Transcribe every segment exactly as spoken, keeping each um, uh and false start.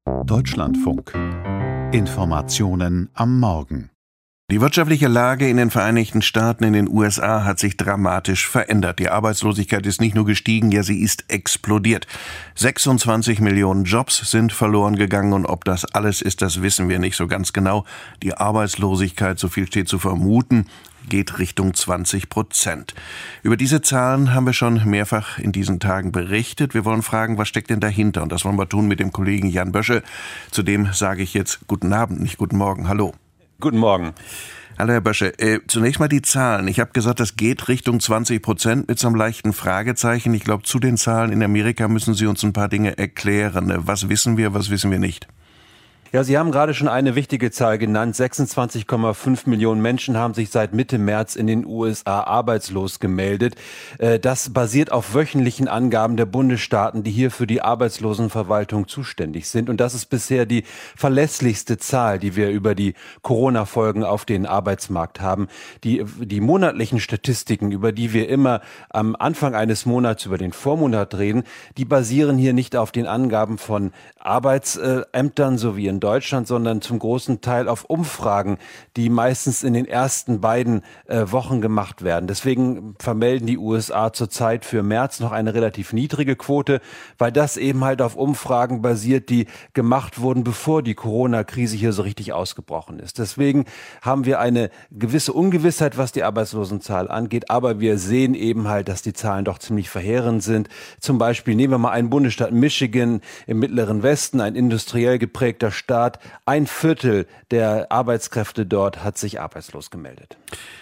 Deutschlandfunk. Informationen am Morgen. Die wirtschaftliche Lage in den Vereinigten Staaten, in den U S A hat sich dramatisch verändert. Die Arbeitslosigkeit ist nicht nur gestiegen, ja, sie ist explodiert. sechsundzwanzig Millionen Jobs sind verloren gegangen und ob das alles ist, das wissen wir nicht so ganz genau. Die Arbeitslosigkeit, so viel steht zu vermuten, geht Richtung zwanzig Prozent. Über diese Zahlen haben wir schon mehrfach in diesen Tagen berichtet. Wir wollen fragen, was steckt denn dahinter? Und das wollen wir tun mit dem Kollegen Jan Bösche. Zudem sage ich jetzt guten Abend, nicht guten Morgen. Hallo. Guten Morgen. Hallo Herr Bösche. Äh, zunächst mal die Zahlen. Ich habe gesagt, das geht Richtung zwanzig Prozent mit so einem leichten Fragezeichen. Ich glaube, zu den Zahlen in Amerika müssen Sie uns ein paar Dinge erklären. Was wissen wir, was wissen wir nicht? Ja, Sie haben gerade schon eine wichtige Zahl genannt. sechsundzwanzig Komma fünf Millionen Menschen haben sich seit Mitte März in den U S A arbeitslos gemeldet. Das basiert auf wöchentlichen Angaben der Bundesstaaten, die hier für die Arbeitslosenverwaltung zuständig sind. Und das ist bisher die verlässlichste Zahl, die wir über die Corona-Folgen auf den Arbeitsmarkt haben. Die, die monatlichen Statistiken, über die wir immer am Anfang eines Monats über den Vormonat reden, die basieren hier nicht auf den Angaben von Arbeitsämtern, so wie in Deutschland, sondern zum großen Teil auf Umfragen, die meistens in den ersten beiden äh, Wochen gemacht werden. Deswegen vermelden die U S A zurzeit für März noch eine relativ niedrige Quote, weil das eben halt auf Umfragen basiert, die gemacht wurden, bevor die Corona-Krise hier so richtig ausgebrochen ist. Deswegen haben wir eine gewisse Ungewissheit, was die Arbeitslosenzahl angeht, aber wir sehen eben halt, dass die Zahlen doch ziemlich verheerend sind. Zum Beispiel nehmen wir mal einen Bundesstaat Michigan im mittleren Westen, ein industriell geprägter Staat. Ein Viertel der Arbeitskräfte dort hat sich arbeitslos gemeldet.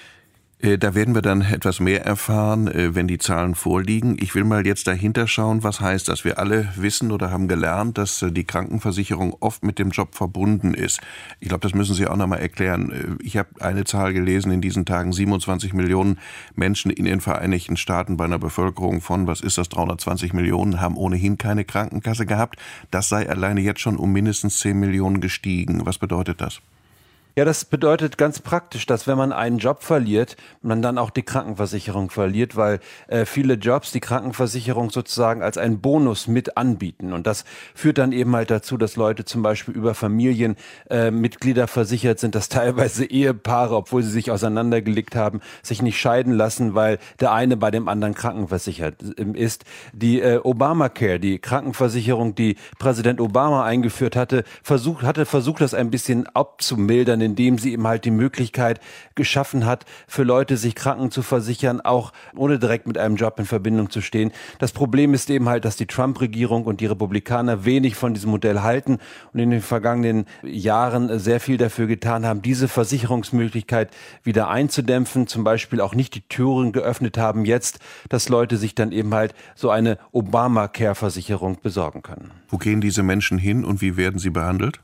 Da werden wir dann etwas mehr erfahren, wenn die Zahlen vorliegen. Ich will mal jetzt dahinter schauen, was heißt das? Wir alle wissen oder haben gelernt, dass die Krankenversicherung oft mit dem Job verbunden ist. Ich glaube, das müssen Sie auch noch mal erklären. Ich habe eine Zahl gelesen in diesen Tagen, siebenundzwanzig Millionen Menschen in den Vereinigten Staaten bei einer Bevölkerung von, was ist das, dreihundertzwanzig Millionen, haben ohnehin keine Krankenkasse gehabt. Das sei alleine jetzt schon um mindestens zehn Millionen gestiegen. Was bedeutet das? Ja, das bedeutet ganz praktisch, dass wenn man einen Job verliert, man dann auch die Krankenversicherung verliert, weil äh, viele Jobs die Krankenversicherung sozusagen als einen Bonus mit anbieten. Und das führt dann eben halt dazu, dass Leute zum Beispiel über Familienmitglieder äh, versichert sind, dass teilweise Ehepaare, obwohl sie sich auseinandergelegt haben, sich nicht scheiden lassen, weil der eine bei dem anderen krankenversichert ist. Die äh, Obamacare, die Krankenversicherung, die Präsident Obama eingeführt hatte, versucht, hatte versucht, das ein bisschen abzumildern, indem sie eben halt die Möglichkeit geschaffen hat, für Leute sich kranken zu versichern, auch ohne direkt mit einem Job in Verbindung zu stehen. Das Problem ist eben halt, dass die Trump-Regierung und die Republikaner wenig von diesem Modell halten und in den vergangenen Jahren sehr viel dafür getan haben, diese Versicherungsmöglichkeit wieder einzudämpfen, zum Beispiel auch nicht die Türen geöffnet haben jetzt, dass Leute sich dann eben halt so eine Obamacare-Versicherung besorgen können. Wo gehen diese Menschen hin und wie werden sie behandelt?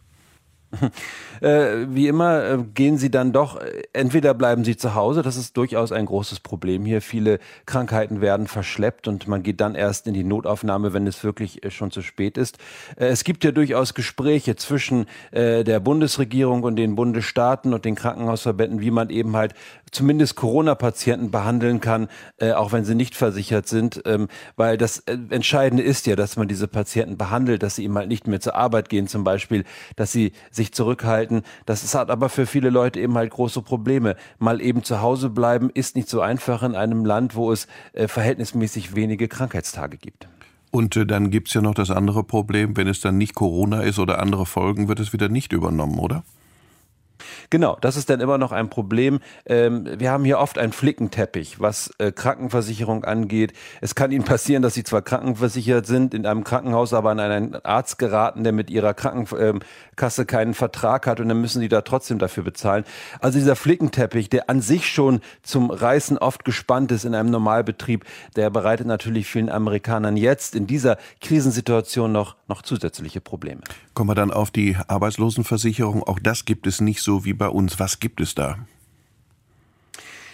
Äh, wie immer äh, gehen sie dann doch, äh, entweder bleiben sie zu Hause, das ist durchaus ein großes Problem hier. Viele Krankheiten werden verschleppt und man geht dann erst in die Notaufnahme, wenn es wirklich äh, schon zu spät ist. Äh, es gibt ja durchaus Gespräche zwischen äh, der Bundesregierung und den Bundesstaaten und den Krankenhausverbänden, wie man eben halt zumindest Corona-Patienten behandeln kann, äh, auch wenn sie nicht versichert sind, ähm, weil das äh, Entscheidende ist ja, dass man diese Patienten behandelt, dass sie eben halt nicht mehr zur Arbeit gehen zum Beispiel, dass sie sich zurückhalten. Das ist, hat aber für viele Leute eben halt große Probleme. Mal eben zu Hause bleiben ist nicht so einfach in einem Land, wo es äh, verhältnismäßig wenige Krankheitstage gibt. Und äh, dann gibt's ja noch das andere Problem, wenn es dann nicht Corona ist oder andere Folgen, wird es wieder nicht übernommen, oder? Genau, das ist dann immer noch ein Problem. Ähm, wir haben hier oft einen Flickenteppich, was äh, Krankenversicherung angeht. Es kann Ihnen passieren, dass Sie zwar krankenversichert sind, in einem Krankenhaus aber an einen Arzt geraten, der mit Ihrer Krankenkasse keinen Vertrag hat und dann müssen Sie da trotzdem dafür bezahlen. Also dieser Flickenteppich, der an sich schon zum Reißen oft gespannt ist in einem Normalbetrieb, der bereitet natürlich vielen Amerikanern jetzt in dieser Krisensituation noch, noch zusätzliche Probleme. Kommen wir dann auf die Arbeitslosenversicherung. Auch das gibt es nicht so wie bei uns. Was gibt es da?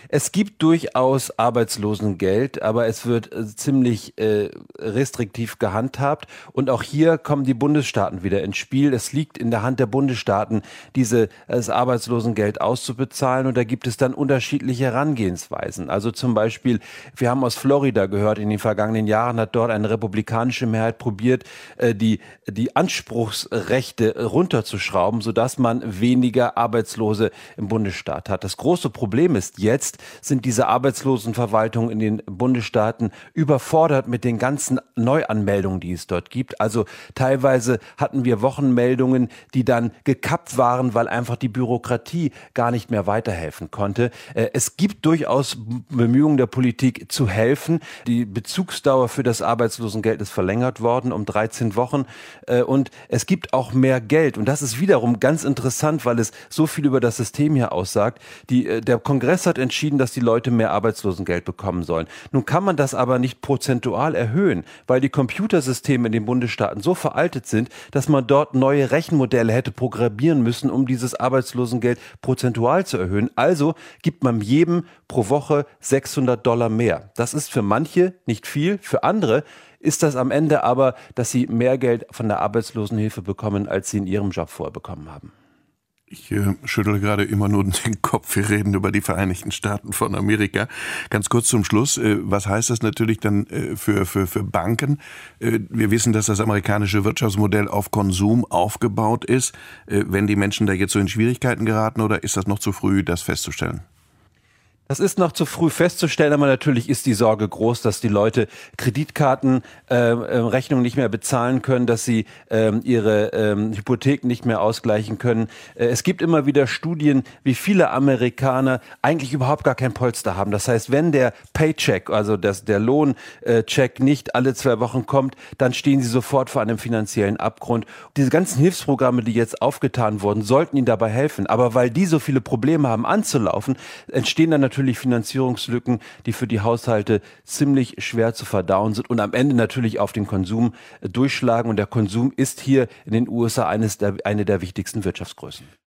Es gibt durchaus Arbeitslosengeld, aber es wird äh, ziemlich äh, restriktiv gehandhabt. Und auch hier kommen die Bundesstaaten wieder ins Spiel. Es liegt in der Hand der Bundesstaaten, diese, das Arbeitslosengeld auszubezahlen. Und da gibt es dann unterschiedliche Herangehensweisen. Also zum Beispiel, wir haben aus Florida gehört, in den vergangenen Jahren hat dort eine republikanische Mehrheit probiert, äh, die, die Anspruchsrechte runterzuschrauben, sodass man weniger Arbeitslose im Bundesstaat hat. Das große Problem ist jetzt, sind diese Arbeitslosenverwaltungen in den Bundesstaaten überfordert mit den ganzen Neuanmeldungen, die es dort gibt. Also teilweise hatten wir Wochenmeldungen, die dann gekappt waren, weil einfach die Bürokratie gar nicht mehr weiterhelfen konnte. Es gibt durchaus Bemühungen der Politik zu helfen. Die Bezugsdauer für das Arbeitslosengeld ist verlängert worden um dreizehn Wochen und es gibt auch mehr Geld. Und das ist wiederum ganz interessant, weil es so viel über das System hier aussagt. Die, der Kongress hat entschieden, dass die Leute mehr Arbeitslosengeld bekommen sollen. Nun kann man das aber nicht prozentual erhöhen, weil die Computersysteme in den Bundesstaaten so veraltet sind, dass man dort neue Rechenmodelle hätte programmieren müssen, um dieses Arbeitslosengeld prozentual zu erhöhen. Also gibt man jedem pro Woche sechshundert Dollar mehr. Das ist für manche nicht viel, für andere ist das am Ende aber, dass sie mehr Geld von der Arbeitslosenhilfe bekommen, als sie in ihrem Job vorher bekommen haben. Ich äh, schüttle gerade immer nur den Kopf. Wir reden über die Vereinigten Staaten von Amerika. Ganz kurz zum Schluss. Äh, was heißt das natürlich dann äh, für, für, für Banken? Äh, wir wissen, dass das amerikanische Wirtschaftsmodell auf Konsum aufgebaut ist. Äh, wenn die Menschen da jetzt so in Schwierigkeiten geraten, oder ist das noch zu früh, das festzustellen? Das ist noch zu früh festzustellen, aber natürlich ist die Sorge groß, dass die Leute Kreditkartenrechnungen äh, nicht mehr bezahlen können, dass sie äh, ihre äh, Hypotheken nicht mehr ausgleichen können. Äh, es gibt immer wieder Studien, wie viele Amerikaner eigentlich überhaupt gar kein Polster haben. Das heißt, wenn der Paycheck, also das, der Lohncheck nicht alle zwei Wochen kommt, dann stehen sie sofort vor einem finanziellen Abgrund. Diese ganzen Hilfsprogramme, die jetzt aufgetan wurden, sollten ihnen dabei helfen. Aber weil die so viele Probleme haben anzulaufen, entstehen dann natürlich Natürlich Finanzierungslücken, die für die Haushalte ziemlich schwer zu verdauen sind und am Ende natürlich auf den Konsum durchschlagen. Und der Konsum ist hier in den U S A eines der, eine der wichtigsten Wirtschaftsgrößen.